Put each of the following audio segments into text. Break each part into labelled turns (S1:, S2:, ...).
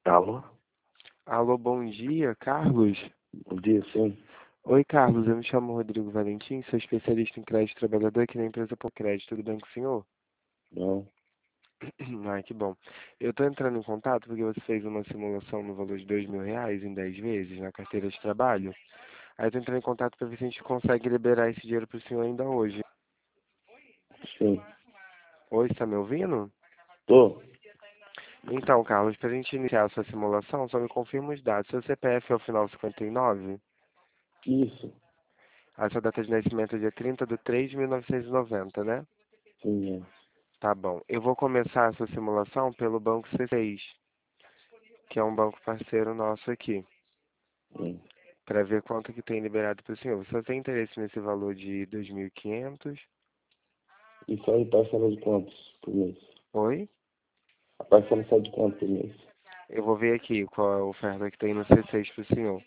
S1: Alô?
S2: Alô, bom dia, Carlos.
S1: Bom dia, sim.
S2: Oi, Carlos, eu me chamo Rodrigo Valentim, sou especialista em crédito trabalhador aqui na empresa Por Crédito. Tudo bem com o senhor?
S1: Não.
S2: Ai, que bom. Eu estou entrando em contato porque você fez uma simulação no valor de R$ 2.000 em 10 vezes na carteira de trabalho. Aí eu estou entrando em contato para ver se a gente consegue liberar esse dinheiro para o senhor ainda hoje.
S1: Sim.
S2: Oi, está me ouvindo?
S1: Tô.
S2: Então, Carlos, para a gente iniciar a sua simulação, só me confirma os dados. Seu CPF é o final 59?
S1: Isso.
S2: A sua data de nascimento é dia 30/3/1990, né?
S1: Sim, é.
S2: Tá bom. Eu vou começar essa simulação pelo Banco C6, que é um banco parceiro nosso aqui,
S1: Sim.
S2: para ver quanto que tem liberado para o senhor. Você tem interesse nesse valor de 2.500?
S1: Isso aí parcela de quantos por mês?
S2: Oi?
S1: A parcela sai de quanto por mês?
S2: Eu vou ver aqui qual é a oferta que tem no C6 para o senhor.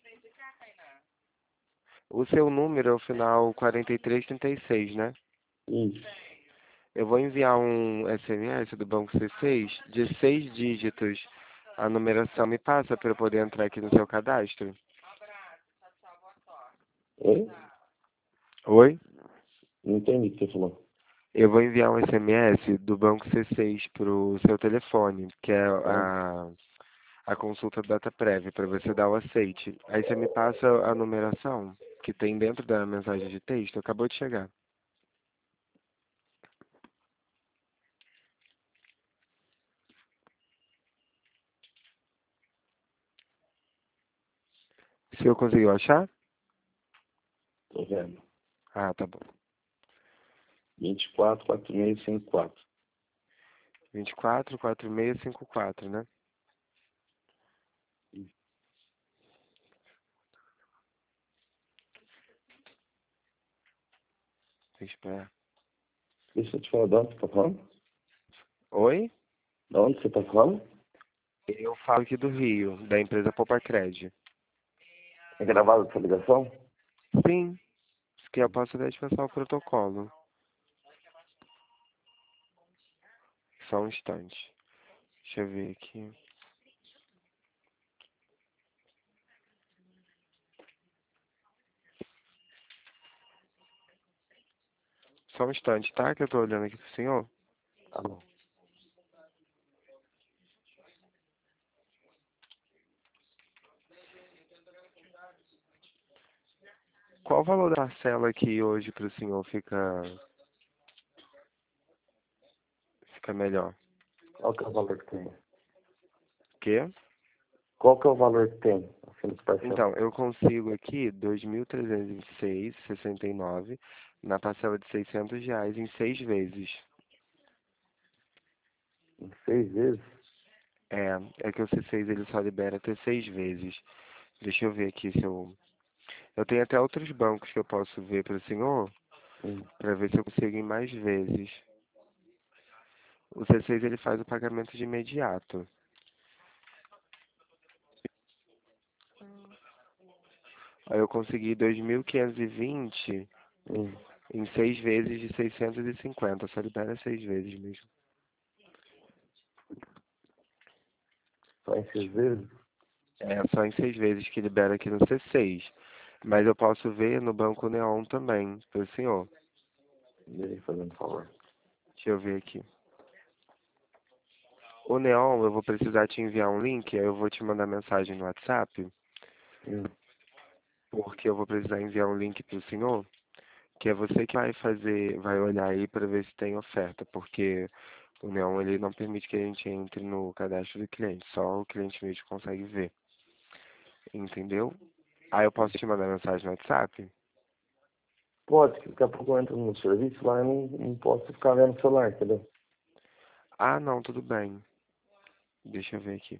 S2: O seu número é o final 4336, né?
S1: Isso.
S2: Eu vou enviar um SMS do Banco C6 de 6 dígitos. A numeração me passa para eu poder entrar aqui no seu cadastro?
S1: Oi?
S2: Oi?
S1: Não entendi o que você falou.
S2: Eu vou enviar um SMS do Banco C6 para o seu telefone, que é
S1: Ah,
S2: a consulta data prévia, para você dar o aceite. Aí você me passa a numeração que tem dentro da mensagem de texto, acabou de chegar. Se eu conseguiu achar?
S1: tô vendo.
S2: Ah, tá bom.
S1: 24, 4654.
S2: 244654, né? Tem que esperar.
S1: Deixa eu te falar de onde você tá falando?
S2: Oi?
S1: De onde você tá falando?
S2: Eu falo aqui do Rio, da empresa Popacred.
S1: É gravada essa ligação?
S2: Sim, se quer eu posso até te passar o protocolo. Só um instante. Deixa eu ver aqui. Só um instante, tá? Que eu tô olhando aqui pro senhor.
S1: Tá bom.
S2: Qual o valor da parcela aqui hoje pro senhor fica melhor?
S1: Qual que é o valor que tem?
S2: Quê?
S1: Qual que é o valor que tem? Assim, de parcela?
S2: Então, eu consigo aqui 2.326,69 na parcela de R$ 600 em 6 vezes.
S1: Em 6 vezes?
S2: É que o C6 ele só libera até 6 vezes. Deixa eu ver aqui se eu... Eu tenho até outros bancos que eu posso ver para o senhor,
S1: Sim.
S2: para ver se eu consigo em mais vezes. O C6 ele faz o pagamento de imediato. Aí eu consegui 2.520
S1: Hum.
S2: em 6 vezes de 650. Só libera 6 vezes mesmo.
S1: Só em 6 vezes?
S2: É só em 6 vezes que libera aqui no C6. Mas eu posso ver no Banco Neon também, pro senhor.
S1: E aí, fazendo favor.
S2: Deixa eu ver aqui. O Neon, eu vou precisar te enviar um link, aí eu vou te mandar mensagem no WhatsApp,
S1: Hum.
S2: porque eu vou precisar enviar um link pro senhor, que é você que vai fazer, vai olhar aí para ver se tem oferta, porque o Neon ele não permite que a gente entre no cadastro do cliente, só o cliente mesmo consegue ver. Entendeu? Aí eu posso te mandar mensagem no WhatsApp?
S1: Pode, que daqui a pouco eu entro no serviço lá e não posso ficar vendo o celular, entendeu?
S2: Ah, não, tudo bem. Deixa eu ver aqui.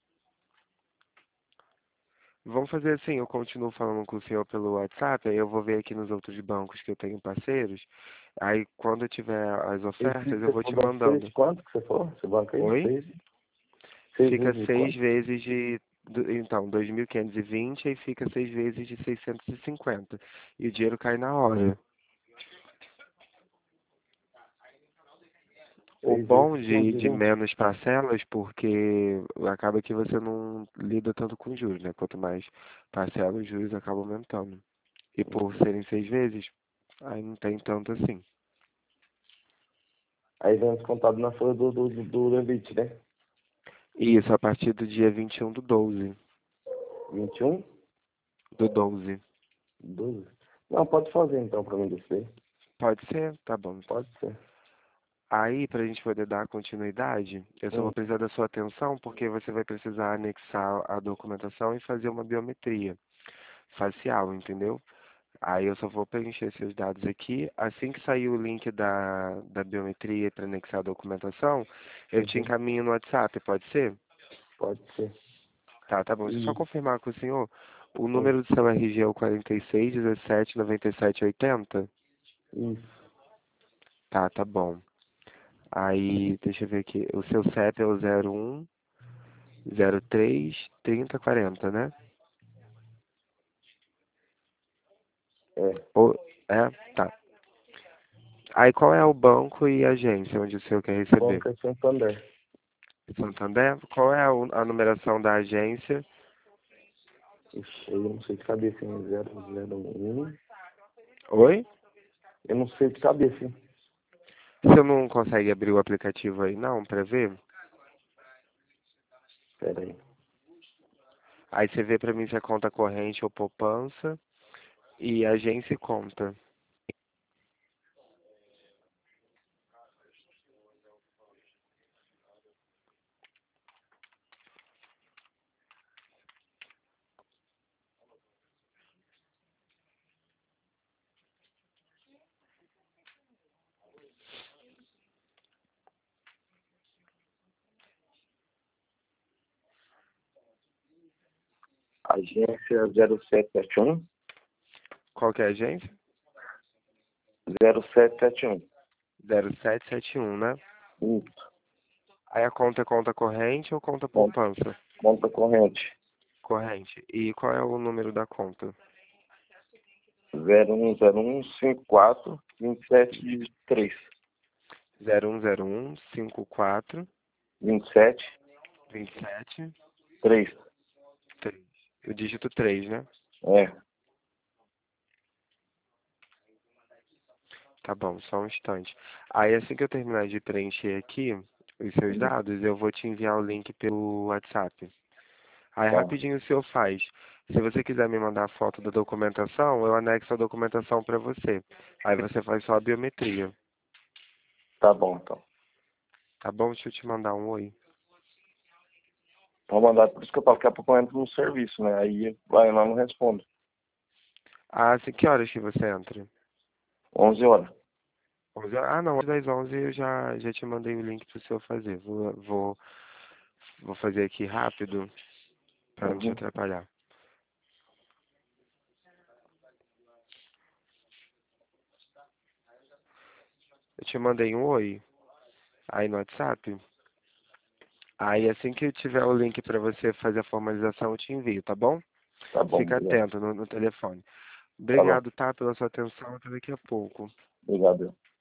S2: Vamos fazer assim, eu continuo falando com o senhor pelo WhatsApp, aí eu vou ver aqui nos outros bancos que eu tenho parceiros. Aí quando eu tiver as
S1: Esse
S2: ofertas, eu
S1: você
S2: vou
S1: falou
S2: te
S1: da 6
S2: mandando.
S1: quanto que você falou? Esse banco aí?
S2: Oi?
S1: 6
S2: Fica
S1: vezes de
S2: 6
S1: quanto?
S2: vezes então, 2.520 aí fica 6 vezes de 650. E o dinheiro cai na hora. O
S1: 6 vezes
S2: bom
S1: são
S2: de
S1: 20.
S2: menos parcelas, porque acaba que você não lida tanto com juros, né? Quanto mais parcela, os juros acabam aumentando. E por serem 6 vezes, aí não tem tanto assim.
S1: Aí vem descontado na folha do debit, né?
S2: Isso, a partir do dia 21/12.
S1: 21,
S2: Do 12.
S1: 12. Não, pode fazer então pra mim descer.
S2: Pode ser? Tá bom, então.
S1: Pode ser.
S2: Aí, para a gente poder dar continuidade, eu só vou
S1: Hum,
S2: precisar da sua atenção, porque você vai precisar anexar a documentação e fazer uma biometria facial, entendeu? Aí eu só vou preencher seus dados aqui. Assim que sair o link da biometria para anexar a documentação, eu te
S1: uhum,
S2: encaminho no WhatsApp, pode ser?
S1: pode ser.
S2: Tá bom. Deixa eu só
S1: E,
S2: confirmar com o senhor. O
S1: hum,
S2: número do seu RG é o 46 17 97 80?
S1: isso.
S2: Tá bom. Aí, deixa eu ver aqui. O seu CEP é o 01 03 30 40, né?
S1: É.
S2: Ou, é? Tá. Aí qual é o banco e agência onde o senhor quer receber?
S1: Banco é Santander.
S2: Santander? Qual é a numeração da agência?
S1: Ixi, eu não sei de cabeça, hein? 001.
S2: Oi?
S1: Eu não sei de cabeça, hein?
S2: Você não consegue abrir o aplicativo aí não, pra ver?
S1: Pera aí.
S2: Aí você vê pra mim se é conta corrente ou poupança e agência e conta.
S1: Agência 0771.
S2: Qual que é a agência?
S1: 0771.
S2: 0771, né?
S1: Isso.
S2: Aí a conta é conta corrente ou conta
S1: Conta,
S2: poupança?
S1: conta corrente.
S2: Corrente. E qual é o número da conta?
S1: 010154 27
S2: 0101 54
S1: 27
S2: 27
S1: 3.
S2: 3. O dígito 3, né?
S1: É.
S2: Tá bom, só um instante. Aí assim que eu terminar de preencher aqui os seus dados, eu vou te enviar o link pelo WhatsApp. Aí
S1: Tá.
S2: rapidinho o senhor faz. Se você quiser me mandar a foto da documentação, eu anexo a documentação para você. Aí você faz só a biometria.
S1: Tá bom, então.
S2: Tá bom? Deixa eu te mandar um oi.
S1: Vou mandar, por isso que eu falo, daqui a pouco eu entro no serviço, né? Aí vai lá não respondo.
S2: Ah, assim, que horas que você entra?
S1: 11 horas.
S2: 11 horas? Ah, não, às das 11 eu já te mandei o link para o senhor fazer. Vou fazer aqui rápido para não te
S1: Uhum.
S2: atrapalhar. Eu te mandei um oi aí no WhatsApp. Aí assim que eu tiver o link para você fazer a formalização, eu te envio, tá bom?
S1: Tá bom,
S2: Fica
S1: obrigado.
S2: atento no telefone.
S1: Tá bom.
S2: Obrigado, tá, pela sua atenção. Até daqui a pouco.
S1: Obrigado.